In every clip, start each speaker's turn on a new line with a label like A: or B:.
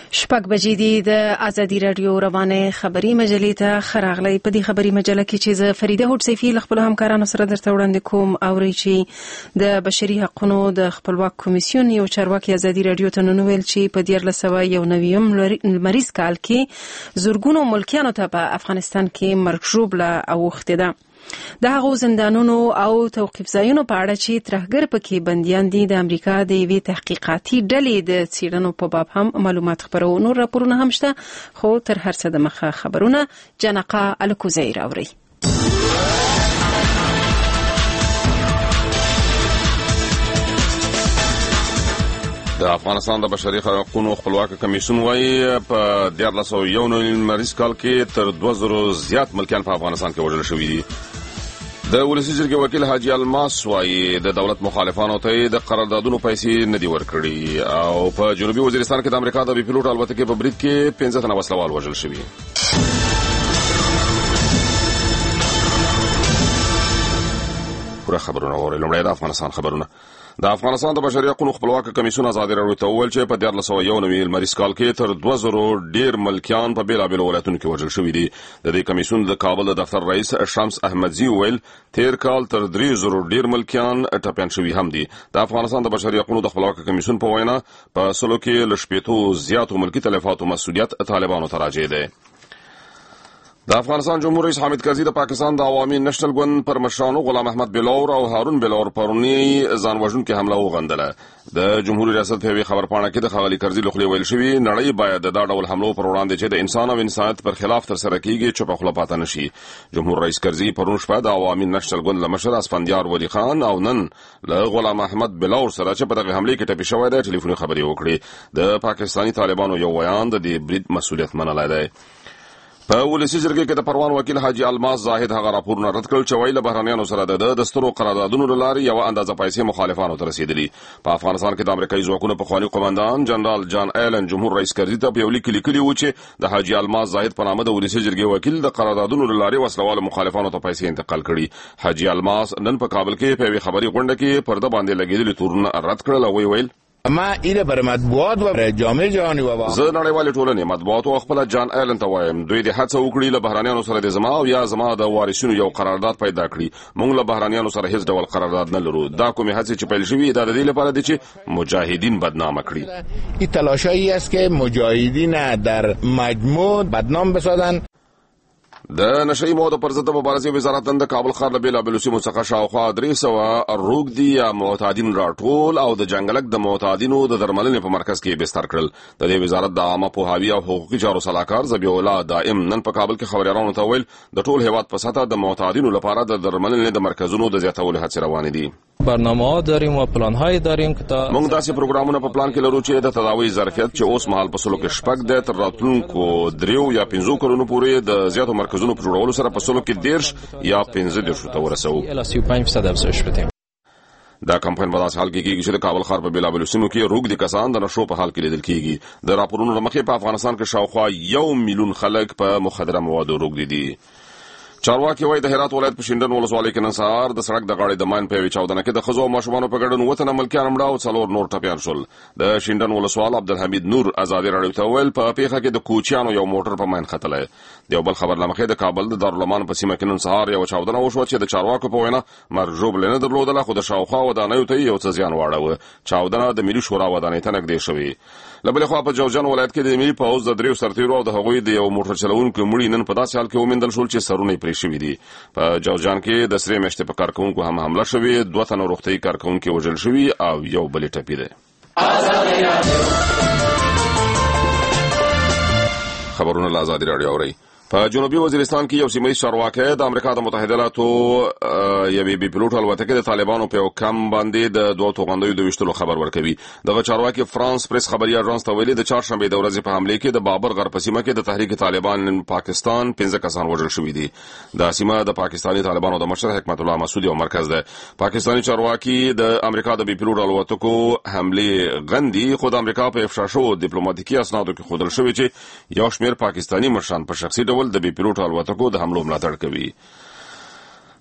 A: شپږ بجې دي. د ازادي رادیو روانه خبري مجلې ته خراغلی. په دې خبري مجله کې چې زه فریده هوډسیفي له خپل همکارانو سره درته وړاندې کوم اوري چې د بشري حقوقو د خپلواک کمیسیون یو چارواکي ازادي رادیو ته نن ویل چې په 1991 لمریز کال کې زورګونو ملکیانو ته په افغانستان کې مرګ ژوبله اوښتې ده. د هغو زندانونو او توقیف ځایونو په اړه چې ترهګر پکې بندیان دي د امریکا د یوې تحقیقاتي ډلې د څېړنو په باب هم معلومات خپرو. نور راپورونه هم شته، خو تر هر څه د مخه خبرونه جنقه الکوزی راوړي.
B: د افغانستان د بشري حقوقو خپلواک کمیسیون وايي په 1991 لمریز کال کې تر 2000 زیات ملکیان په افغانستان کې وژل شوي دي. د ولسی جرګې وکیل حاجی الماس وايي د دولت مخالفانو ته د قراردادونو پیسې نه دي ورکړي او په جنوبي وزیرستان کې د امریکا د بي پلوټ الوتکې په برید کې 15 تنه وسلوال وژل شوي. پوره خبرونه اورئ. لومړی د افغانستان خبرونه. د افغانستان د بشري حقوقو خپلواک کمیسیون ازادي رادیو ته وویل چې په 1991 لمریز کال کې تر 2000 ډیر ملکیان په بیلابیلو ولایتونو کې وژل شوي دي. د دې کمیسیون د کابل د دفتر رئیس شمس احمدزي ویل تیر کال تر 3000 ډیر ملکیان ټپيان شوي هم دي. د افغانستان د بشري حقوقو د خپلواک کمیسیون په وینا په سلو کې لشپېتو زیاتو ملکی تلفاتو مسؤلیت طالبانو ته راجع دی. د افغانستان جمهور رئیس حامد کرزي د پاکستان د عوامي نېشنل ګوند پر مشرانو غلام احمد بلور او هارون بلور پرونی ځان وژونکې حمله وغندله. د جمهور ریاست په خبرپاڼه کې د ښاغلي کرزي لخوا ویل شوی نړۍ باید د دا ډول حملو پر وړاندې چې د انسان او انسانیت پر خلاف ترسره کیږي چوپه خوله پاتې نشي. جمهور رئیس کرزي پرون شپه د عوامي نېشنل ګوند له مشر اسفندیار ولی خان او نن له غلام احمد بلور سره چې په دغه حمله کې ټپي شوی دی ټلیفوني خبرې وکړې. د پاکستاني طالبانو یو ویان د دې برید مسؤلیت منلی دی. په ولسی جرګې کې د پروان وکیل حاجی الماس زاهد هغه راپورونه رد کړل چې وایي له بهرانیانو سره د سترو قراردادونو له لارې یو اندازه پیسې مخالفانو ته رسیدلي. په افغانستان کې د امریکایي ځواکونو پخواني قومندان جنرال جان ایلن جمهور رئیس کرزي ته په یو لیک لیکلي و چې د حاجی الماس زاهد په نامه د ولسی جرګې وکیل د قراردادونو له لارې وسلوال مخالفانو ته پیسې انتقال کړي. حاجی الماس نن په کابل کې په خبري غونډه کې پرده باندې لګیدلي تورونه رد کړل او ویل
C: ما اینه بر مطبوعات و جامعه جهانی و
B: زه نړیوالې ټولنې مطبوعات او خپل جان ایلن ته وایم دوی د هڅه وکړي له بهرانیانو سره د زما او یا زما د وارثینو یو قرارداد پیدا کړي. موږ له بهرانیانو سره هیڅ ډول قرارداد نه لرو. دا کومې هڅې چې پیل شوې د دې لپاره دي چې مجاهدین بدنام کړي.
C: این تلاشایی است که مجاهدین در مجموع بدنام بسازند.
B: د نشئی موادو پر ضد مبارزې وزارت د کابل ښار له بیلابیلو سیمو څخه شاوخوا 300 روږدي یا معتادین راټول او د جنګلک د معتادینو د درملنې په مرکز کې بستر کړل. د دې وزارت د عامه پوهاوي او حقوقي چارو صلاحکار ذبیح الله دائم نن په کابل کې خبريالانو ته ویل د ټول هیواد په سطح د معتادینو لپاره د درملنې د مرکزونو د زیاتولو هڅې روانې دي.
D: برنامه‌ها داریم و پلان‌های داریم که تا
B: موږ داسې پروګرامونه په پلان کې لرو چې د تداوی ظرفیت چې اوس مهال په سلو کې شپږ د تر راتلونکو 3 یا 5 کلونو پورې د زیاتو مرکزونو په جوړولو سره په سلو کې 10 یا 15 ته ورسوو.
D: الی 35% افزایش بدیم.
B: دا کمپاین په داسې حال کې کېږي چې د کابل ښار په بیلابیلو سیمو کې روږدي کسان د نشو په حال کې لیدل کېږي. د راپورونو له مخې په افغانستان کې شاوخوا 1 میلیون خلک په مخدره موادو روږدي دي. چارواکي وايي د هرات ولایت په شینډن ولسوالۍ کې نن سهار د سړک د غاړې د ماین په یوې چاودنه کې د ښځو او ماشومانو په ګډون 9 تنه ملکیان مړه او 4 نور ټپیان شول. د شینډن ولسوال عبدالحمید نور ازادي راډیو ته ویل په پیښه کې د کوچیانو یو موټر په ماین ختلی. د یو بل خبر له مخې د کابل د دارالامان په سیمه کې نن سهار یو چاودنه وشوه چې د چارواکو په وینا مرګ ژوبله نه درلودله خو د شاوخوا ودانیو ته یو څه زیان واړوه. چاودنه د ملي شورا ودانۍ ته نږدې شوې. له بلې خوا په جوزجان ولایت کې د ملي پوځ د 3 سرتیرو او د هغوی د یو موټر چلوونکو مړي نن په داسې حال کې وموندل شول چې سرونه یې پرې شوي دي. په جوزجان کې د سرې میاشتې په کارکوونکو هم حمله شوې. 2 تنه روغتیايي کارکوونکي وژل شوي او یو بل ټپي دی. خبرونه له ازادي راډیو اورئ. په جنوبي وزیرستان کې یو سیمه چارواکي د امریکا د متحده ایالاتو یوې بي پلوټ الوتکې د طالبانو په کم باندې د 2 توغندیو د وشتلو خبر ورکوي. دغه چارواکي فرانس پریس خبري اژانس ته ویلي د چهارشنبه د ورځې په حمله کې د بابر غر په سیمه کې د تحریک طالبان پاکستان 15 کسان وژل شوي دي. د سیمه د پاکستاني طالبانو د مشر حکمت الله مسعودي او مرکز ده. پاکستاني چارواکي د امریکا د بي پلوټ الوتکو حمله غندي خو د امریکا په افشا شو ډیپلوماټیکي اسنادو کې خودل شوی چې یو شمېر پاکستاني مشران په شخصي ول د بي پلوټ الوتکو د حملو ملاتړ کوي.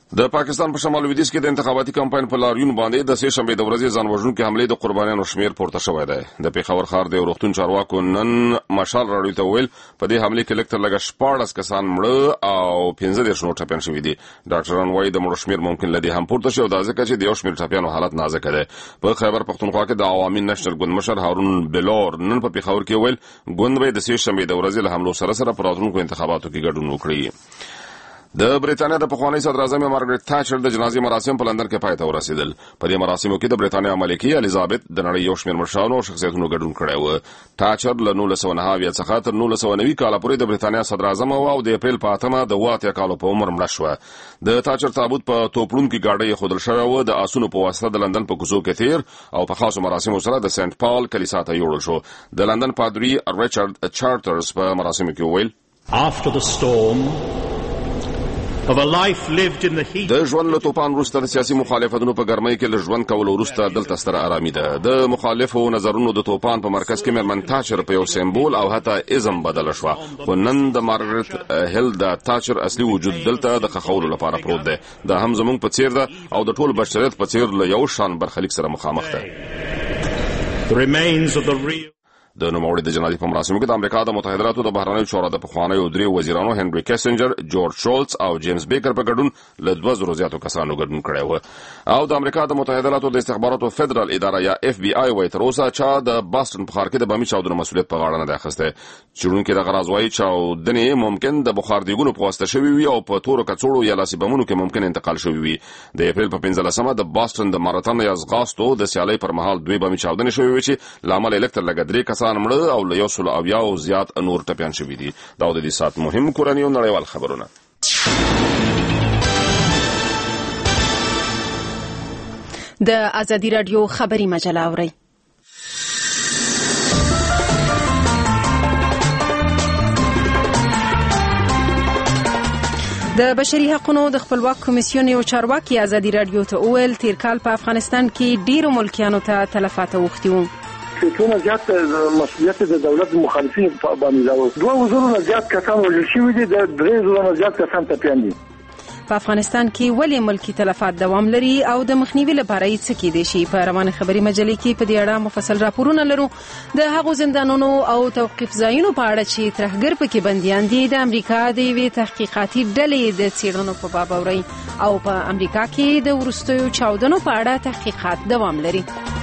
B: د پاکستان په شمال لویدیځ کې د انتخاباتي کمپاین په لاریون باندې د سه شنبه د ورځې ځان وژونکو حملې د قربانیانو شمیر پورته شوی دی. د پیښور ښار د روغتون چارواکو نن مشال راډیو ته ویل په دې حملې کې لکه لږ 14 کسان مړه او 15 نور ټپيان شوي دي. ډاکټران وايي د مړو شمیر ممکن لدی هم پورته شي او دا ځکه چې د یو شمیر ټپيانو حالت نازک دی. په خیبر پختونخوا کې د عوامي نشر ګوند مشر هارون بلور نن په پیښور کې ویل ګوند به د سه شنبه د ورځې له حملو سره په راتلونکو انتخاباتو کې ګډون وکړي. د برېټانیا د پخوانی صدر اعظم مارګریټ تاچر د جنازې مراسم په لندن کې پای ته ورسېدل. په دې مراسمو کې د برېټانیا ملکه الیزابت د نړۍ یو شمېر مشرانو او شخصیتونو ګډون کړی و. تاچر له 1909 څخه تر 1990 کال پورې د برېټانیا صدر اعظم او د اپریل په 8 د 8 کال په عمر مړ شو. د تاچر تابوت په توپړونکو ګاډۍ خودل شوی و. د آسونو په واسطه د لندن په کوڅو کې تیر او په خاصو مراسمو سره د سنت پال کلیسا ته یوړل شو. د لندن پادری ریچارډ چارټرز په مراسمو کې ویل
E: After the storm of a life lived in the heat.
B: د ژوند له توپان وروسته د سیاسي مخالفتونو په ګرمۍ کې له ژوند کولو وروسته دلته ستره آرامي ده. د مخالفو نظرونو د توپان په مرکز کې مېرمن تاچر په یو سمبول او حتی ازم بدل شو. خو نن د مارګریټ هیل د تاچر اصلي وجود دلته د خخولو لپاره پروت دی. دا هم زموږ په څیر ده او د ټول بشریت په څیر له یو شان برخلیک سره مخامخ ده.
E: The remains of the real
B: د نوموړي د جنازې په مراسمو کې د امریکا د متحده ایالاتو د بهرنیو چارو د پخوانیو درې وزیرانو هنري کیسنجر، جورج شولز او جیمز بیکر په ګډون له 2000 زیاتو کسانو ګډون کړی و. او د امریکا د متحده ایالاتو د استخباراتو فدرال اداره یا اف بی آی وايي تر اوسه چې د باستون په ښار کې د بمي چاودنو مسؤلیت په غاړه نه دی اخیستی. څېړونکي دغه راز وايي چاودنې ممکن د بخار دیګونو په واسطه شوي وي او په تورو کڅوړو یا لاسي بمونو کې ممکن انتقال شوي وي. د اپریل په 15مه د باستون د ماراتون یا ځغاستو د سیالۍ پر مهال دوی بمي چاودنې شوي وي چې لامل الکتر لګ 3 کسان مړه او له 100 زیات نور ټپيان شوي دي. دا د دې سات مهم کورنۍ او نړیوال خبرونه.
A: د ازادي رادیو خبري مجله اورئ. د بشري حقوقو د خپلواک کمیسیون یو چارواکي ازادي رادیو ته وویل تیر کال په افغانستان کې ډیرو ملکیانو ته تلفات اوښتي وو.
F: څونه زیات مسؤلیت د دولت مخالفین باندې راو 2000 زیات کسان وژل شوي دي، د 3000 زیات کسان ټپيان دي.
A: په افغانستان کې ولې ملکی تلفات دوام لري او د مخنیوي لپاره یې څه کېدای شي؟ په روانه خبري مجلې کې په دې اړه مفصل راپورونه لرو. د هغو زندانونو او توقيف ځایونو په اړه چې ترهګر پکې بنديان دي د امریکا د یوې تحقیقاتي ډلې د څېړنو په باب اورئ. او په امریکا کې د وروستیو چاودنو په اړه تحقیقات دوام لري.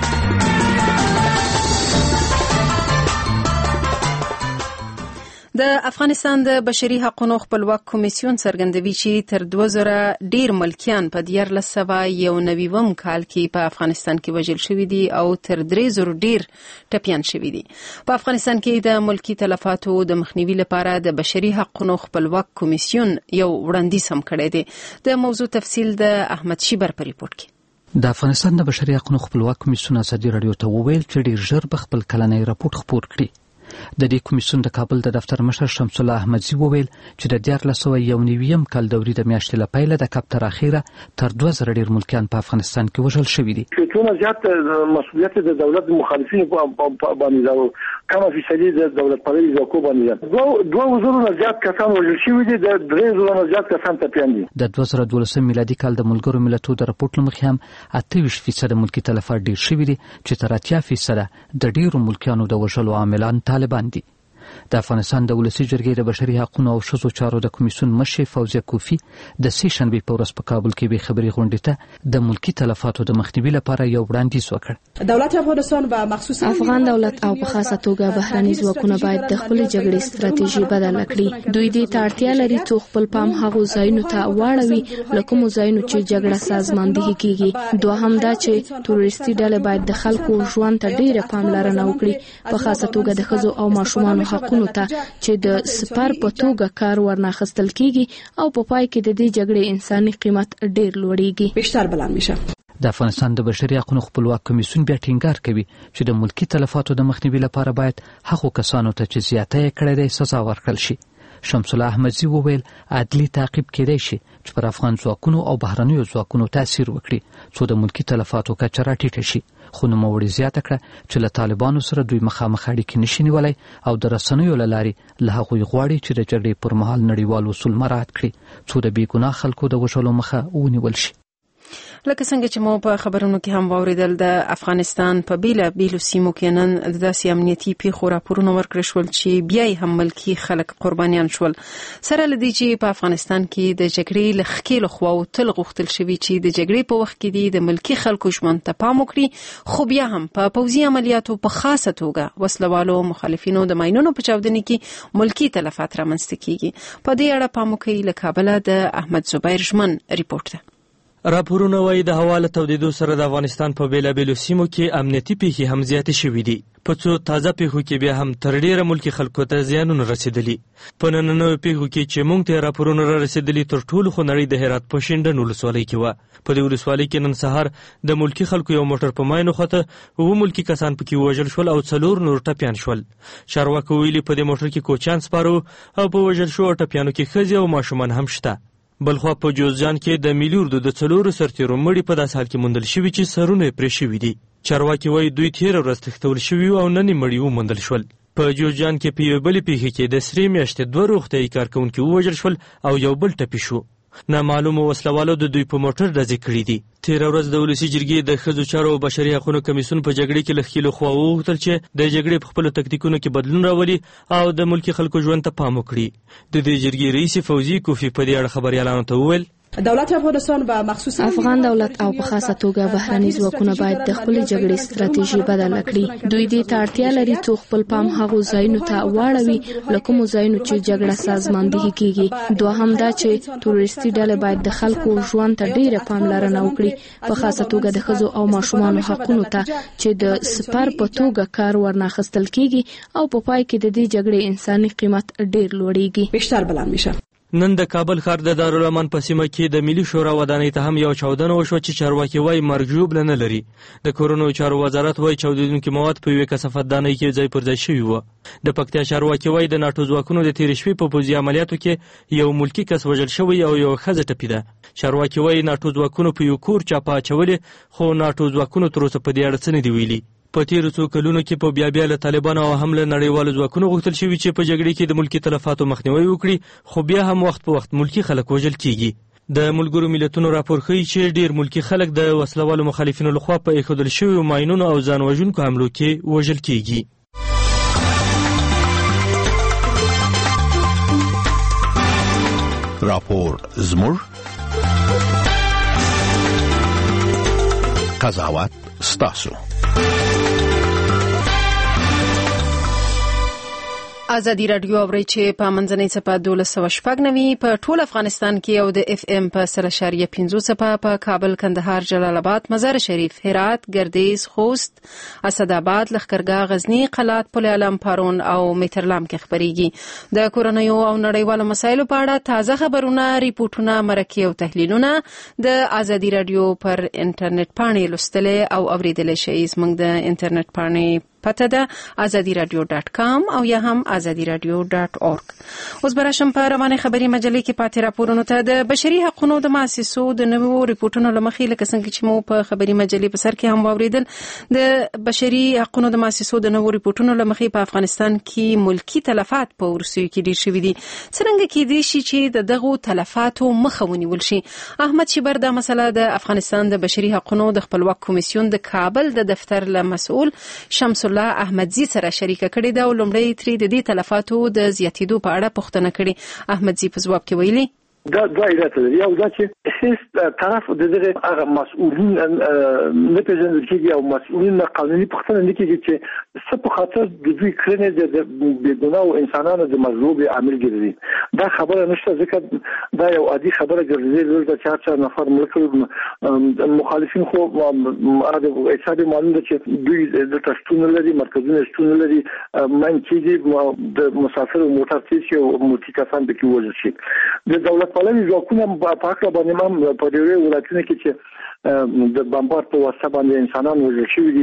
A: د افغانستان د بشري حقوقو خپلواک کمیسیون څرګندوي چې تر 2000 ډیر ملکیان په 1991 کال کې په افغانستان کې وژل شوي دي او تر 3000 ډیر ټپيان شوي دي. په افغانستان کې د ملکی تلفاتو د مخنیوي لپاره د بشري حقوقو خپلواک کمیسیون یو وړاندیز هم کړی دی. د موضوع تفصیل د احمد شیبر په ریپورت کې.
G: د افغانستان د بشري حقوقو خپلواک کمیسیون ازادي رادیو ته وویل چې ډیر ژر به خپل کلنی راپور خپور کړي. د دې کمیسیون د کابل د دفتر مشر شمس الله احمدزي وویل چې د 1991 کال دوري د میاشتې له پیله د کاپ تر اخیره تر 2000 ډیر ملکیان په افغانستان کې وژل شوي دي.
F: څونه زیات مسؤلیت د دولت مخالفین باندې راو کم فیصدي د دولت پرې ځکو باندې 2000 زیات کسان وژل شوي دي، د 3000 زیات کسان ټپيان دي.
G: د 2012 میلادي کال د ملګرو ملتونو د راپورټ لمخې هم 28% ملکی تلفات ډیر شوي دي چې تر 80% د ډیرو ملکیانو د وژلو عاملان طالبان دي. د افغانستان د ولسی جرګې د بشري حقوقو او ښځو چارو د کمیسیون مشر فوزیه کوفی د سه شنبه په ورځ په کابل کې به خبري غونډه ته د ملکی تلفاتو د مخنیوي لپاره یو وړاندیز وکړ.
H: دولت افغانستان به مخصوص
I: افغان دولت او په خاصه توګه بهرني ځواکونه باید د خپل جګړې ستراتیژي بدل کړي. دوی دې ته اړتیا لري چې خپل پام هغو ځایونو ته واړوي لکه مو ځایونو چې جګړه سازماندهي کیږي. دوهم دا چې تروریستي ډلې باید د خلکو ژوند ته ډیره پاملرنه وکړي، په خاصه توګه د ښځو او ماشومانو حقونو ته چې د سپر په توګه کار ورناخستل کیږي او په پای کې د دې جګړې انساني قیمت ډیر لوړیږي،
H: بیشتر بلند میشه.
G: د افغانستان د بشري حقوقو خپلواک کمیسیون بیا ټینګار کوي چې د ملکی تلفاتو د مخنیوي لپاره باید هغو کسانو ته چې زیاته کړې ده سزا ورکړل شي. شمس الله احمدزي وویل عدلي تعقیب کېدای شي چې پر افغان ځواکونو او بهرنیو ځواکونو تاثیر وکړي څو د ملکی تلفاتو کچه راټیټه شي، خو نوموړي زیاته کړه چې له طالبانو سره دوی مخامخ اړیکې نشي نیولی او د رسنیو له لارې له هغوی غواړي چې د جګړې پر مهال نړیوال اصول مراعات کړي څو د بې ګناه خلکو د وژلو مخه ونیول شي.
A: لکه څنګه چې مو په خبرونو کې هم واوریدل، د افغانستان په بیلابیلو سیمو کې نن د داسې امنیتي پیښو راپورونه ورکړل شول چې بیا هم ملکی خلک قربانیان شول. سره لدی چې په افغانستان کې د جګړې له ښکېلو خواو تل غوښتل شوي چې د جګړې په وخت کې د ملکی خلکو ژوند ته پام وکړي، خو بیا هم په پوځي عملیاتو په خاصه توګه وسلوالو مخالفینو د ماینونو په چاودنې کې ملکی تلفات رامنځته کیږي. په دې اړه پام وکړئ. له کابل د احمد زبیر ژمن ریپورت ده.
J: راپورونه وايي د هوا له تودېدو سره د افغانستان په بیلابیلو سیمو کې امنیتي پیښې هم زیاتې شوي دي. په څو تازه پیښو کې بیا هم تر ډیره ملکی خلکو ته زیانونه رسیدلي. په نننیو پیښو کې چې موږ ته راپورونه را رسیدلي تر ټولو خو نړۍ د هرات په شینډن ولسوالۍ کې وه. په دې ولسوالۍ کې نن سهار د ملکی خلکو یو موټر په ماینو خواته 7 ملکی کسان پکې وژل شول او 4 نور ټپیان شول. چارواکو ویلي په دې موټر کې کوچیان سپاره او په وژل شوو ټپیانو کې ښځې او ماشومان هم شته. بلخوا په جوزجان کې د ملي اردو د 4 سرتیرو مړي په داسې حال کې موندل شوي چې سرونه یې پرې شوي دي. چارواکي وایي دوی تېره ورځ تښتول شوي او نن یې مړي وموندل شول. په جوزجان کې په یوې بلې پیښې کې د 3 میاشتې 2 روغتیایي کارکوونکي ووژل شول او یو بل ټپي شو. نامعلومو وسلوالو د دوی په موټر ډزې کړي دي. تېره ورځ د ولسي جرګې د ښځو چارو او بشري حقونو کمیسیون په جګړې کې له ښکېلو خوا وغوښتل چې د جګړې په خپلو تکتیکونو کې بدلون راولي او د ملکي خلکو ژوند ته پام وکړي. د دې جرګې رئیس فوزي کوفی په دې اړه خبریالانو ته وویل
H: دولت افغانستان به مخصوص
I: افغان دولت او په خاصه توګه بهرني ځواکونه باید د خپل جګړې ستراتیژي بدله کړي. دوی دې ته اړتیا لري چې خپل پام هغو ځایونو ته واړوي لکه کوم ځایونو چې جګړه سازماندهي کیږي. دوهم دا چې تروریستي ډلې باید د خلکو ژوند ته ډیره پاملرنه وکړي، په خاصه توګه د ښځو او ماشومانو حقونو ته چې د سپر په توګه کار ورناخستل کیږي او په پای کې د دې جګړې انساني قیمت ډیر لوړیږي.
H: بیشتر بلند میشه.
J: نن د کابل ښار د دارالامان په سیمه کې د ملي شورا ودانۍ ته هم یو چاودنه وشوه چې چارواکي وایي مرګ ژوبله نه لري. د کورونو چارو وزارت وایي چاودېدونکي مواد په یوې کثافاتدانۍ کې ځای پر ځای شوي وو. د پکتیا چارواکي وایي د ناټو ځواکونو د تېرې شپې په پوځي عملیاتو کې یو ملکي کس وژل شوی او یو ښځه ټپي ده. چارواکي وایي ناټو ځواکونو په یو کور چاپه اچولې، خو ناټو ځواکونو تر اوسه په دې اړه څه نه دي ویلي. په تیرو څو کلونو کې په بیا له طالبانو او هم له نړیوالو ځواکونو غوښتل شوي چې په جګړې کې د ملکي تلفاتو مخنیوی وکړي، خو بیا هم وخت په وخت ملکي خلک وژل کیږي. د ملګرو ملتونو راپور ښیي چې ډیر ملکي خلک د وسلوالو مخالفینو لخوا په ایښودل شویو ماینونو او ځان وژونکو حملو کې وژل کیږي.
K: راپور زموږ قضاوت ستاسو.
A: ازادي رادیو اوري چې په منځنۍ صفه 1290 په ټول افغانستان کې او د اف ام په 3.5 صفه په کابل، کندهار، جلال آباد، مزار شریف، هرات، ګردیز، خوست، اسداباد، لښکرګاه، غزنی، قلات، پل علم، پارون او میترلام کې خبريږي. د کورونایو او نړیوالو مسایلو په اړه تازه خبرونه، ریپورتونه، مرکې او تحلیلونه د ازادي رادیو پر انټرنیټ باندې لوستل او اوریدل شي. زموږ د انټرنیټ باندې پته ده azadiradio.com او یا هم azadiradio.org. اوس براشم په روانه خبري مجلې کې پاتې راپورونو ته د بشري حقوقو د مؤسسو د نوو ریپورتونو لمخې لکه څنګه چې مو په خبري مجلې په سر کې هم واوریدل، د بشري حقوقو د مؤسسو د نوو ریپورتونو لمخې په افغانستان کې ملکی تلفات په ورسیو کې ډیر شوي دي. څنګه کېدای شي چې د دغو تلفاتو مخه ونیول شي؟ احمد شیبر دا مسله د افغانستان د بشري حقوقو د خپلواک کمیسیون د کابل د دفتر له مسؤل شمس الله احمدزي سره شریکه کړې ده او لومړی ترې د دې تلفاتو د زیاتېدو په اړه پوښتنه کړې. احمدزي په ځواب کې ویلي
F: دا علت لري. یو دا چې هیڅ طرف د دغه هغه مسؤلین نه پیژندل کېږي او مسؤلین قانوني پوښتنه نه کېږي چې څه په خاطر د دوی کړنې د بېګناه انسانانو د مظلوم عامل ګرځي. دا خبره نشته، ځکه دا یو عادي خبره ګرځي چې 4 نفر ملک مخالفین خو حساب معلوم ده چې دوی د تشتون لري، مرکزونه شتون لري، من کېږي د مسافر موټر تیز او موټی کسان به کې وژل شي. د دولت پالنې ځواکونه په حق باندې هم په ډېرو ولایتونو کې چې د بمبار په واسطه باندې انسانان وژل شوي دي،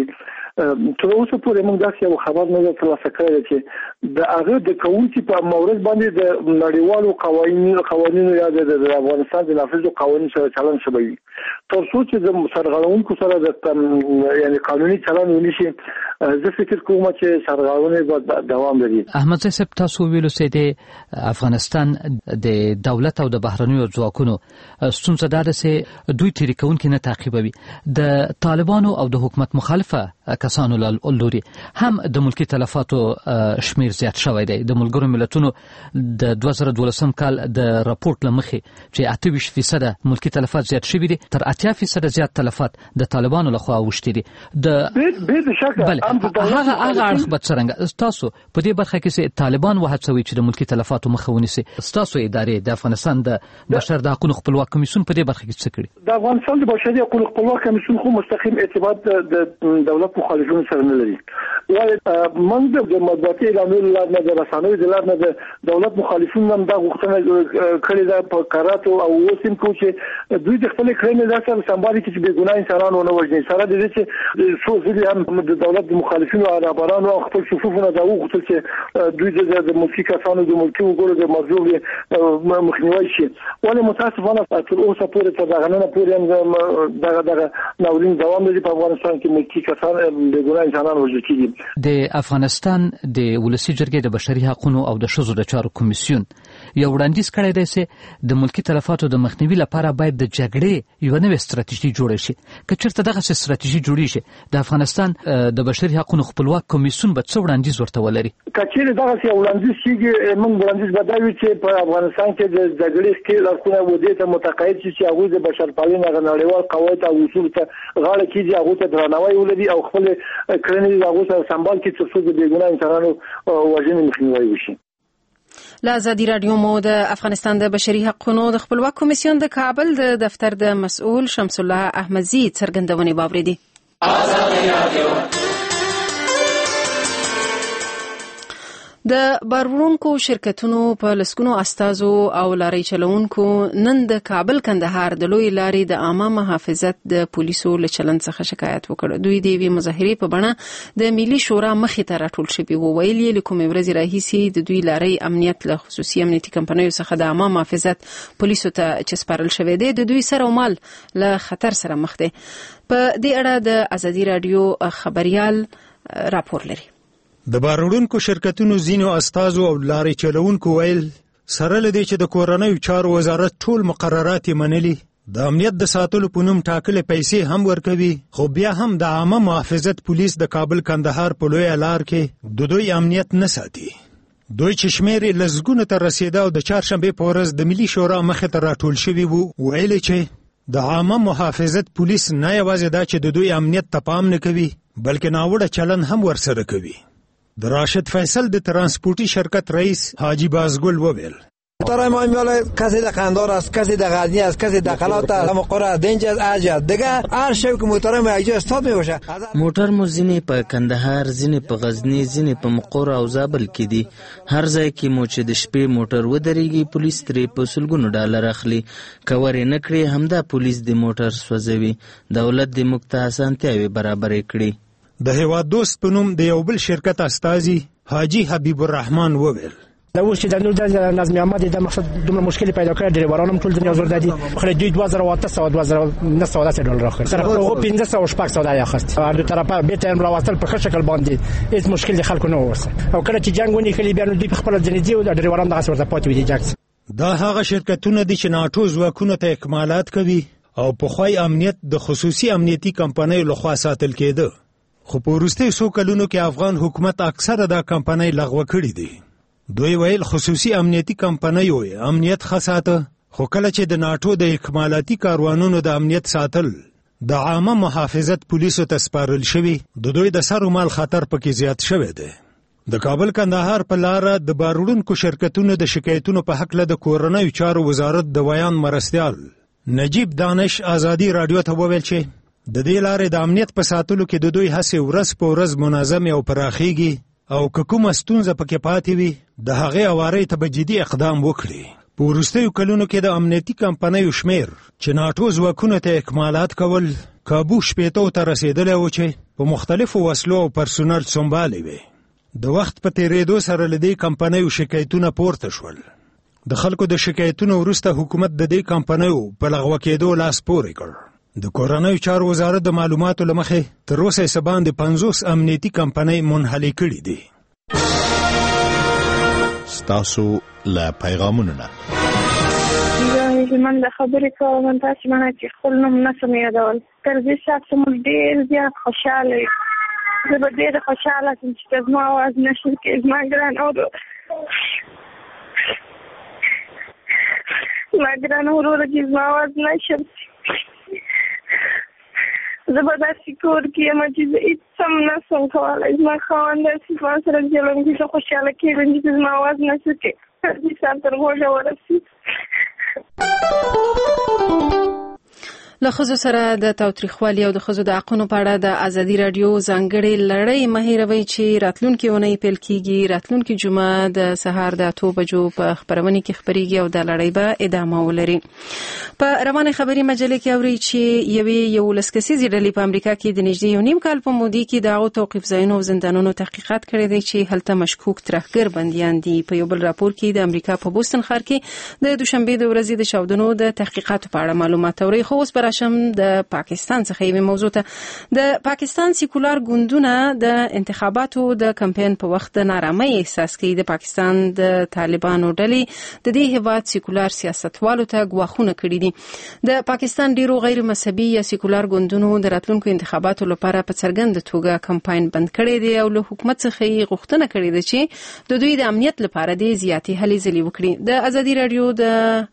F: تر اوسه پورې موږ داسې یو خبر نه ترلاسه کړی چې د هغه د کوونکي په مورد باندې د نړیوالو قوانینو یا د افغانستان د نافذو قوانینو سره چلن شوی تر څو چې د سرغړونکو سره د یعنی قانوني چلن ونشي زه فکر کوم چې سرغړونې به دوام لري.
G: احمد صاحب تاسو ویلو چې د افغانستان د دولت او د بهرنیو ځواکونو ستونزه ده چې دوی تیری کوونکي نه تعقیبوي. د طالبانو او د حکومت مخالفه کسانو لوري هم د ملکی تلفاتو شمیر زیات شوی دی. د ملګرو ملتونو د 2012 کال د راپورټ لمخې چې 28% ملکی تلفات زیات شوي دي، تر 80% زیات تلفات د طالبانو لخوا اوښتي دي. هغه اړخ به څرنګه تاسو په دې برخه کې چې طالبان وهڅوي چې د ملکی تلفاتو مخه ونیسي، تاسو ادارې د افغانستان د بشر د حقوقو خپلواک کمیسیون په دې برخه کې څه کړي؟
F: د افغانستان د بشري حقوقو خپلواک کمیسیون خو مستقیم ارتباط د دولت مخالفینو سره نه لري. ولی موږ د مطبوعاتي اعلانونو لار نه د رسنیو د لار نه د دولت مخالفینو هم دا غوښتنه کړې ده په قراراتو او وسیم کو چې دوی د خپل کړنې د سره سمبالي کې بې ګناه انسانان ونه وژني. سره د دې چې څو ځلې هم د دولت مخالفینو او رهبرانو خپل صفوفونه دا وغوښتل چې دوی د ملکي کسانو د ملکي وګړو د مرجوع مخنیوي شي. ولی متاسفانه تر اوسه پورې تر دغه نه پورې هم دغه ناورین دوام لري په افغانستان کې ملکي کسان بې ګناه انسانان وژل کېږي.
G: د افغانستان د ولسی جرګې د بشري حقوقو او د ښځو د چارو کمیسیون یو وړاندیز کړی دی چې د ملکی تلفاتو د مخنیوي لپاره باید د جګړې یو نوې ستراتیژي جوړه شي. که چېرته دغه ستراتیژي جوړې شي د افغانستان د بشري حقوقو خپلواک کمیسیون به څه وړاندیز ورته ولري؟
F: که چېرې دغه یو وړاندیز کېږي موږ وړاندیز به دا وي چې په افغانستان کې د جګړې ښکېل اړخونه ودې ته متقاعد شي چې هغوی د بشرپالنې هغه نړیوال قواعد او اصولو ته غاړه کېږدي، هغوی ته درناوی ولري او خپل کړنې د هغوی سره سمبال کړي تر څو د بې ګناه انسانانو وژنې مخنیوی وشي.
A: له ازادي راډیو مو د افغانستان د بشري حقوقو د خپلواک کمیسیون د کابل د دفتر د مسؤل شمس الله احمدزي څرګندونې واوریدي. ازادي راډیو د بارورونکو شرکتونو په لسګونو استازو او لارۍ چلوونکو نن د کابل کندهار د لوی لارې د عامه محافظت د پولیسو له چلند څخه شکایت وکړ. دوی د یوې مظاهرې په بڼه د ملي شورا مخې ته راټول شوي وو. ویل یې له کومې ورځې راهیسې د دوی لارۍ امنیت له خصوصي امنیتي کمپنیو څخه د عامه محافظت پولیسو ته چې سپارل شوی دی د دوی سر او مال له خطر سره مخ دی. په دې اړه د ازادي راډیو خبريال راپور لري.
L: د بارورونکو شرکتونو ځینو استازو او لارې چلوونکو ویل سره لدی چې د کورنیو چارو وزارت ټول مقررات منلي، د امنیت د ساتلو په نوم ټاکلې پیسې هم ورکوي، خو بیا هم د عامه محافظت پولیس د کابل کندهار په لوی لار کې د دوی امنیت نه ساتي. دوی چې شمیر لزګونه ته رسیدا او د چهارشنبه په ورځ د ملي شورا مخې ته راټول شوي وو، ویل چې د عامه محافظت پولیس نه یوازې دا چې د دوی امنیت ته پام نه کوي بلکې ناوړه چلن هم ورسره کوي. د راشد فیصل د ترانسپورتی شرکت رئیس حاجی بازگل وویل
M: محترم میاله کسی در قندار است، کسی در غزنی است، کسی در قلات است، مقره دنج است، اجازه دیگه هر شب که محترم اجازه استاد میباشه.
N: موټر مو ځینې په کندهار، ځینې په غزنی، ځینې په مقره او زابل کې دي. هر ځای کې مو چې د شپې موټر ودرېږي پولیس ترې په سلګونو ډالر اخلي. که ورې نه کړي همدا پولیس د موټر سوځوي. دولت د موږ ته اسانتیاوې برابرې کړي.
L: د هیواد دوست په نوم د یو بل شرکت استازي حاجی حبیب الرحمن وویل
O: دا اوس چې د نور د نظم عامه د مقصد دومره مشکل پیدا کړی ډریورانو ټول دنیا زور دادي خو دوی 2008 ډالر راخره سره هغه 1500 شپږ سودا یې اخست او د طرفه به تر راوستل په ښه شکل باندې هیڅ مشکل د خلکو نه ورسه او کله چې جنگ ونی کلی بیان دوی په خپل ځنې او د ډریورانو دغه ورته پاتې وي جاکس.
L: دا هغه شرکتونه دي چې ناټو ځواکونه ته اکمالات کوي او په خوای امنیت د خصوصي امنیتي کمپنیو لخوا ساتل کېده. خو په وروستیو څو کلونو کې افغان حکومت اکثره دا کمپنۍ لغوه کړي دي. دوی ویل خصوصي امنیتي کمپنیو امنیت خاصاته، خو کله چې د ناټو د اکمالاتي کاروانونو د امنیت ساتل د عامه محافظت پولیسو ته سپارل شوي، د دوی د سر و مال خطر پکې زیات شوی دی. د کابل کندهار په لاره د بارورونکو شرکتونو د شکایتونو په حق له د کورنیو چارو وزارت د ویان مرستیال نجیب دانش ازادي راډیو ته وویل چې د دې لارې د امنیت په ساتلو کې د دوی هڅې ورځ په ورځ منظمې او پراخیږي او که کومه ستونزه پکې پاتې وي د هغې هوارۍ ته به جدي اقدام وکړي. په وروستیو کلونو کې د امنیتي کمپنیو شمیر چې ناټو ځواکونو ته اکمالات کول کابو 80 ته رسیدلی و چې په مختلفو وسلو او پرسونل سنبالې وي. د وخت په تیریدو سره له دې کمپنیو شکایتونه پورته شول. د خلکو د شکایتونو وروسته حکومت د دې کمپنیو په لغوه کېدو لاس پورې کړ. د کورنیو چارو وزارت د معلوماتو له مخې تر اوسه یې باندې 50 امنیتي کمپنۍ منحلې کړي دي.
K: ستاسو له پیغامونو نه
P: من د خبرې کوم تاسو مانه چې خپل نوم نه سم یادول تر دې سات موږ ډېر زیات خوشاله یو. زه به ډېر خوشاله شم چې زما اواز نشي کې زما ګران ورور چې زما اواز نشي. زه به داسې کور کې یم چې زه هېڅ هم نه شم کولی. زما خاوند داسې ما سره ظلم کوي. زه خوشحاله کېږم چې زما اواز نشي کې تر دې سات تر غوږه ورسي.
A: له ښځو سره د تاوتریخوالي او د ښځو د حقونو په اړه د ازادي راډیو ځانګړې لړۍ مه هېروئ چې راتلونکې اونۍ پیل کېږي. راتلونکې جمعه د سهار د 8 بجو په خپرونې کې خپرېږي او د لړۍ به ادامه ولري. په روانې خبري مجلې کې اورئ چې یوې 11 کسیزې ډلې په امریکا کې د نږدې 1.5 کال په مودې کې د هغو توقیف ځایونو او زندانونو تحقیقات کړی دی چې هلته مشکوک ترهګر بندیان دي. په یو بل راپور کې د امریکا په بوستن ښار کې د دوشنبې د ورځې د چاودنو د تحقیقاتو په اړه معلومات اورئ. خو اوس شم د پاکستان څخه یوه موضوع ته. د پاکستان سیکولر ګوندونه د انتخاباتو د کمپاین په وخت د نارامۍ احساس کوي. د پاکستان د طالبانو ډلې د دې هیواد سیکولر سیاستوالو ته ګواښونه کړي دي. د پاکستان ډیرو غیر مذهبي یا سیکولر ګوندونو د راتلونکو انتخاباتو لپاره په څرګند توګه کمپاین بند کړی دی او له حکومت څخه یې غوښتنه کړې ده چې د دوی د امنیت لپاره د زیاتې هلې ځلې وکړي. د ازادي راډیو د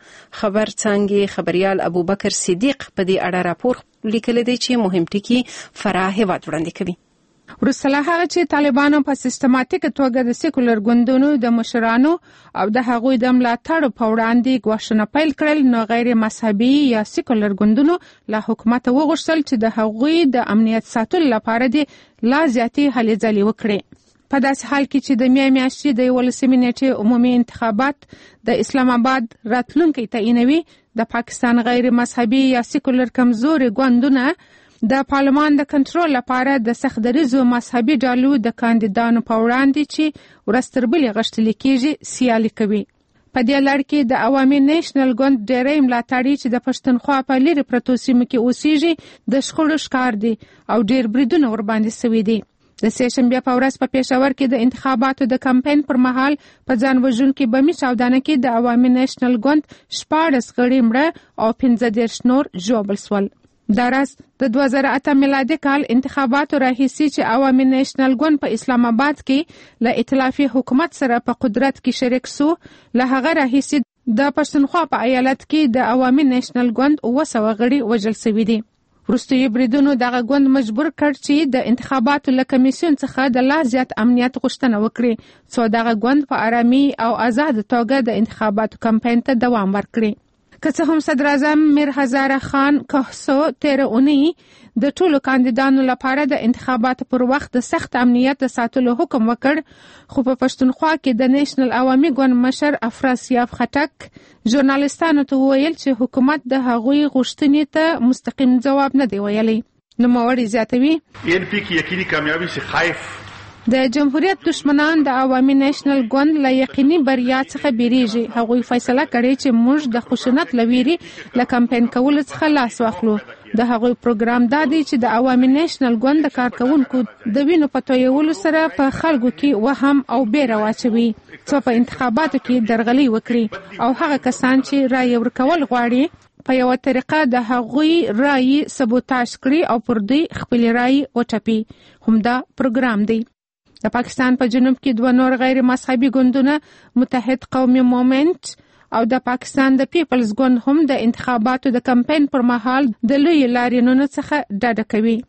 A: خبر څانګې خبريال ابوبکر صدیق په دې اړه راپور لیکلی دی چې مهم ټکي فراه هیواد وړاندې کوي.
Q: وروسته له هغه چې طالبانو په سیستماتیک توګه د سیکولر ګوندونو د مشرانو او د هغوی د ملاتړ په وړاندې ګواښونه پیل کړل، نو غیر مذهبي یا سیکولر ګوندونو له حکومت وغوښتل چې د هغوی د امنیت ساتلو لپاره د لا زیاتې هلې ځلې وکړي. په داسې حال کې چې د میاشتې د 11 نیټې عمومي انتخابات د اسلام آباد راتلونکي تعینوي، د پاکستان غیر مذهبي یا سیکولر کمزوري ګوندونه د پارلمان د کنټرول لپاره د سخت دریځو مذهبي ډلو د کاندیدانو په وړاندې چې ورستربلې غشتل کېږي سیالي کوي. په دې لړ کې د عوامي نېشنل ګوند ډېری ملاتړي چې د پښتونخوا په لرې پرتو سیمو کې اوسېږي د شخړو ښکار دي او ډېر بریدونه ورباندې سوي دي. د سهشنبه په ورځ په پېښور کې د انتخاباتو د کمپاین پر مهال په ځان وژونکي بمي چاودنه کې د عوامي نېشنل ګوند 14 غړي مړه او 15 نور ژوبل شول. دا راز د 2008 میلادي کال انتخاباتو راهیسي چې عوامي نېشنل ګوند په اسلام آباد کې له ائتلافي حکومت سره په قدرت کې شریک سو، له هغه راهیسي د پښتونخوا په ایالت کې د عوامي نېشنل ګوند 200 غړي وژل شوي دي. وروستي بریدونو دغه ګوند مجبور کړ چې د انتخاباتو له کمیسیون څخه د لا زیات امنیت غوښتنه وکړي څو دغه ګوند په آرامي او آزاد توګه د انتخاباتو کمپاین ته دوام ورکړي. که څه هم صدر اعظم میر هزاره خان کهسو تیر اونۍ د ټولو کاندیدانو لپاره د انتخاباتو پر وخت د سخت امنیت د ساتلو حکم وکړ، خو په پښتونخوا کې د نېشنل عوامي ګوند مشر افراسیاب خټک ژورنالستانو ته وویل چې حکومت د هغوی غوښتنې ته مستقیم جواب نه دی ویلی. نوموړی زیاتوي
R: NP کی یقیني کامیابی سے خائف
Q: د جمهوریت دشمنان د عوامي نېشنل ګوند له یقیني بریا څخه بیریږي. هغوی فیصله کړې چې موږ د خشونت لویری له کمپاین کولو څخه لاس واخلو. د هغوی پروګرام دا دی چې د عوامي نېشنل ګوند د کارکونکو د وینو په تویولو سره په خلکو کې وهم او بیره واچوي څو په انتخاباتو کې درغلي وکړي او هغه کسان چې رایې ورکول غواړي په یو طریقه د هغوی رایې سبوتاژ کړي او پر دوی خپل رایې وټپي. همدا پروګرام دی. د پاکستان په جنوب کې 2 نور غیر مذهبي ګوندونه متحد قومي مومنت او د پاکستان د پیپلز ګوند هم د انتخاباتو د کمپاین پر مهال د لوی لاریونونو څخه ډډه کوي.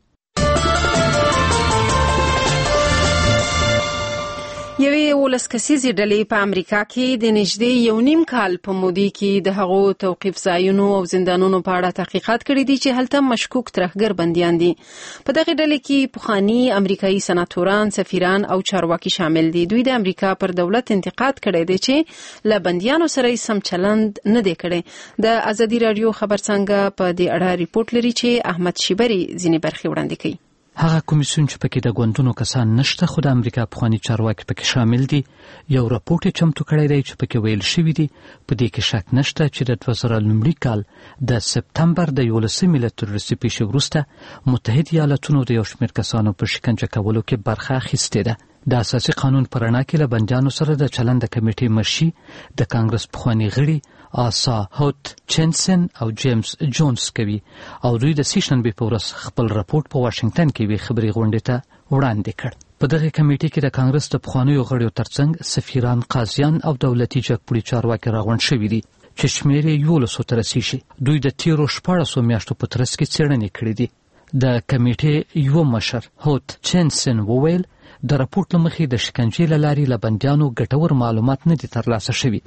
A: یوې 11 کسیزې ډلې په امریکا کې د نږدې 1.5 کال په مودې کې د هغو توقیف ځایونو او زندانونو په اړه تحقیقات کړي دي چې هلته مشکوک ترهګر بندیان دي. په دغه ډلې کې پخواني امریکایي سناتوران، سفیران او چارواکي شامل دي. دوی د امریکا پر دولت انتقاد کړی دی چې له بندیانو سره سم چلند نه دی کړی. د ازادي راډیو خبر څنګه په دې اړه ریپورت لري چې احمد شیبری ځینې برخې وړاندې کوي.
G: هغه کمیسیون چې پکې د ګوندونو کسان نشته خو د امریکا پخوانی چارواکي پکې شامل دي یو راپورټ یې چمتو کړی دی چې پکې ویل شوی دی په دې کې شک نشته چې د 2009 کال د سپتمبر د 11 د تروریستي پیښې وروسته متحده ایالاتونو د یو شمېر کسانو په شکنجه کولو کې برخه اخیستې ده. د اساسي قانون پر رڼا کې له بندیانو سره د چلند کمیټې مشري د کانګرس پخوانی غړي آسا هوت چنسن او جیمز جونز کوي او دوی د سیشنبه په ورځ خپل راپورټ په واشنگټن کې وی خبري غونډې ته وړاندې کړ. په دغه کمیټې کې د کانګرس د پخوانیو غړیو ترڅنګ سفیران، قاضیان او دولتي جګپوړي چارواکي راغونډ شوي دي چې شمېر یې 1100 ته رسیږي. دوی د تیرو 14 میاشتو په ترڅ کې څېړنې کړې دي. د کمیټې یو مشر هوت چنسن وویل د راپورټ لمخې د شکنجې له لارې له بندیانو ګټور معلومات نه دي ترلاسه شوي.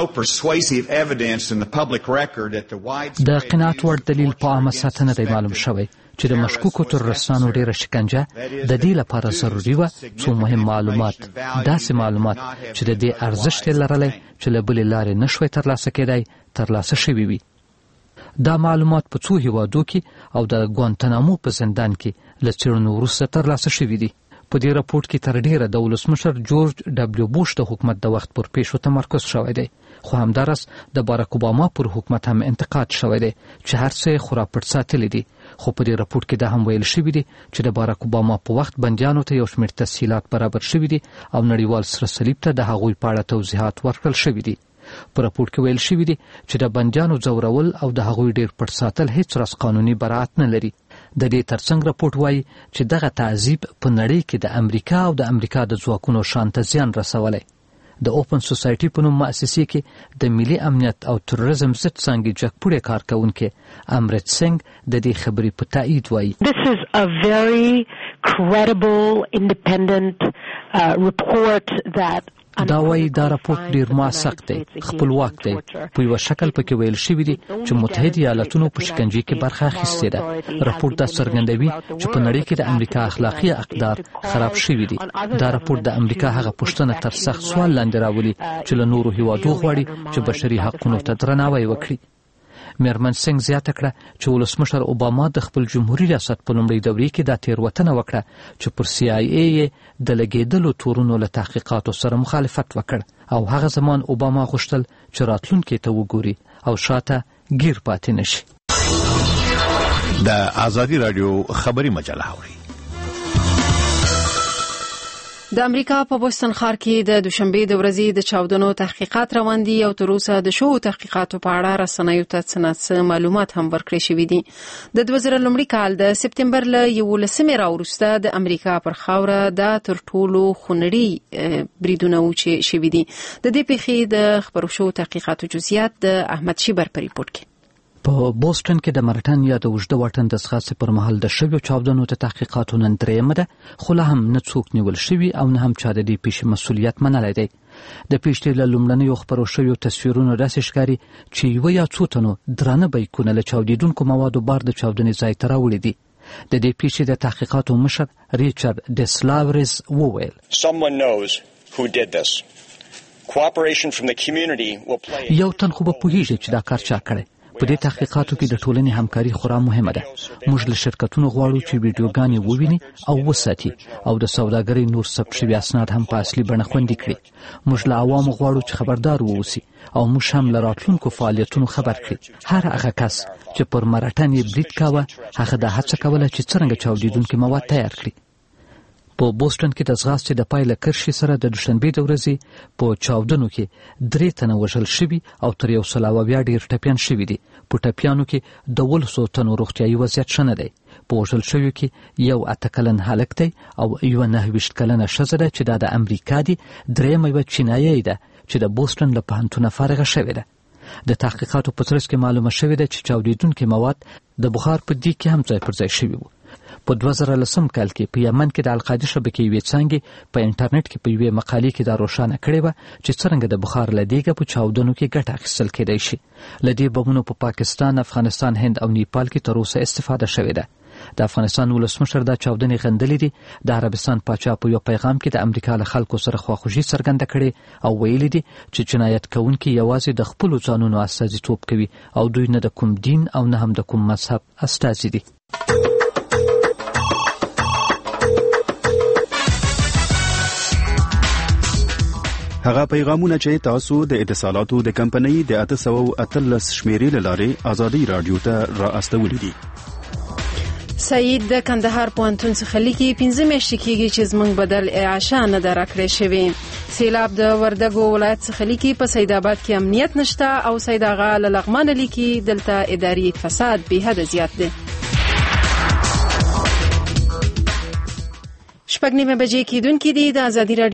G: د قناعت وړ دلیل په عامه سطح نه دی معلوم شوی چې د مشکوکو تروریستانو ډېره شکنجه د دې لپاره ضروري وه څو مهم معلومات، داسې معلومات چې د دې ارزښت یې لرلی چې له بلې لارې نشوی ترلاسه کېدی ترلاسه شوي وي. دا معلومات په څو هیوادو کې او د ګوانتنامو په زندان کې له څېړنو وروسته ترلاسه شوي دي. په دې راپورټ کې تر ډیره د ولسمشر جورج ډبلیو بوش د حکومت د وخت پر پیښو تمرکز شوی دی، خو همدارس د باراک اوباما پر حکومت هم انتقاد شوی دی چې هر څه خورا پټ ساتلی دي. خو په دې راپورټ کې دا هم ویل شوی دی چې د باراک اوباما په وخت بندیانو ته یو شمېر تسهیلات برابر شوي دي او نړیوال سره صلیب ته د هغوی په اړه توضیحات ورکړل شوي دي. په راپورټ کې ویل شوی دی چې د بندیانو ځورول او د هغوی ډیر پټ ساتل هیڅ راز قانوني براعت نه لري. د دې ترڅنګ راپورټ وایي چې دغه تعذیب په نړۍ کې د امریکا او د امریکا د ځواکونو شان ته زیان رسولی. د اوپن سوسایټي په نوم مؤسسې کې د ملي امنیت او تروریزم ضد څانګې جګپوړی کارکونکي امرت سنگ د دې خبرې په تایید وایي.
S: This is a very credible independent report that
G: دا وایي دا راپورټ ډیر موثق دی، خپلواک دی. په یو شکل پکې ویل شوی دی چې متحده ایالاتونو په شکنجې کې برخه اخیستې ده. راپورټ دا څرګندوي چې په نړۍ کې د امریکا اخلاقي اقدار خراب شوي دي. دا راپورټ د امریکا هغه پوښتنه تر سخت سوال لاندې راولي چې له نورو هیوادو غواړي چې بشري حقونو ته درناوی وکړي. میرمن سنگ زیاته کړه چې ولسمشر اوباما د خپل جمهوریت ریاست په لومړۍ دورې کې دا تېروتنه وکړه چې پر CIA د لګېدلو تورونو له تحقیقاتو سره مخالفت وکړ او هغه زمان اوباما غوښتل چې راتلونکي ته وګوري او شاته گیر پاتې نشي.
K: د آزادي رادیو خبري مجله اوري.
A: د امریکا په بوسټن ښار کې د دوشنبه د ورځې د چاودنو تحقیقات روان دي او تر اوسه د شوو تحقیقاتو په اړه رسنیو ته څه معلومات هم ورکړي شوي دي. د 2009 کال د سپتمبر له 11 راوروسته د امریکا پر خاوره دا تر ټولو خونړي بریدونه و چې شوي دي. د دې پیښې د خبرو شوو تحقیقاتو جزئیات د احمد شیبر په ریپورت کې.
G: په بوسټن کې د مرټن یا د اوږده واټن د ځغاستې پر مهال د شویو چاودنو ته تحقیقاتو نن درېیمه ده، خو لا هم نه څوک نیول شوي او نه هم چا د دې پیښې مسؤلیت منلی دی. د پیښې له لومړنیو خپرو شویو تصویرونو داسې ښکاري چې یوه یا څو تنو درانه بیکونه له چاودېدونکو موادو بار د چاودنې ځای ته راوړي دي. د دې پیښې د تحقیقاتو مشر ریچارډ ډسلاورز وویل یو تن خو به پوهیږي چې دا کار چا کړی. په دې تحقیقاتو کې د ټولنې همکاري خورا مهمه ده. موږ له شرکتونو غواړو چې ویډیوګانې وویني او وساتي او د سوداګرۍ نور ثبت شوي اسناد هم په اصلي بڼه خوندي کړي. موږ له عوامو غواړو چې خبردار واوسي او موږ هم له راتلونکو فعالیتونو خبر کړي. هر هغه کس چې پر مرټن یې برید کاوه هغه دا هڅه کوله چې څرنګه چاودېدونکي مواد تیار کړي. په بوسټن کې د ځغاستې د پایله کرښې سره د دوشنبې د ورځې په چاودنو کې 3 تنه وژل شوي او تر 100 ډېر ټپیان شوي دي. په ټپیانو کې د 200 تنو روغتیایي وضعیت ښه نه دی. په وژل شویو کې یو 8 کلن هلک دی او یو 29 کلنه ښځه ده چې دا د امریکا دی. درېیمه یوه چینایي ده چې د بوسټن له پوهنتونه فارغه شوې ده. د تحقیقاتو په ترڅ کې معلومه شوې ده چې چاودېدونکي مواد د بخار په دیګ کې هم ځای پر ځای شوي وو. په 2010 کال کې په یمن کې د القاعده شبکې یوې څانګې په انټرنیټ کې په یوې مقالې کې دا روښانه کړې وه چې څرنګه د بخار له دیګه په چاودنو کې ګټه اخیستل کېدای شي. له دې بمونو په پاکستان، افغانستان، هند او نیپال کې تر اوسه استفاده شوې ده. د افغانستان ولسمشر دا چاودنې غندلې دي. د عربستان پاچا په یو پیغام کې د امریکا له خلکو سره خواخوږي څرګنده کړې او ویلي دي چې جنایت کوونکي یوازې د خپلو ځانونو استازیتوب کوي او دوی نه د کوم دین او نه هم د کوم مذهب استازي دي.
T: هغه پیغامونه چې تاسو د اتصالاتو د کمپنۍ د 813 شمیرې لاره ازادي رادیو ته را استولې دي.
A: سعید د کندهار پوهنتون څخه لیکي 15 میاشتې کېږي چې زموږ بدل اعاشه نه ده راکړې شوې. سیلاب د وردګو ولایت څخه لیکي په سید آباد کې امنیت نشته او سید آغا له لغمانه لیکي دلته اداري فساد به حد زیات دی. 6:30 بجې کېدونکې دي د ازادي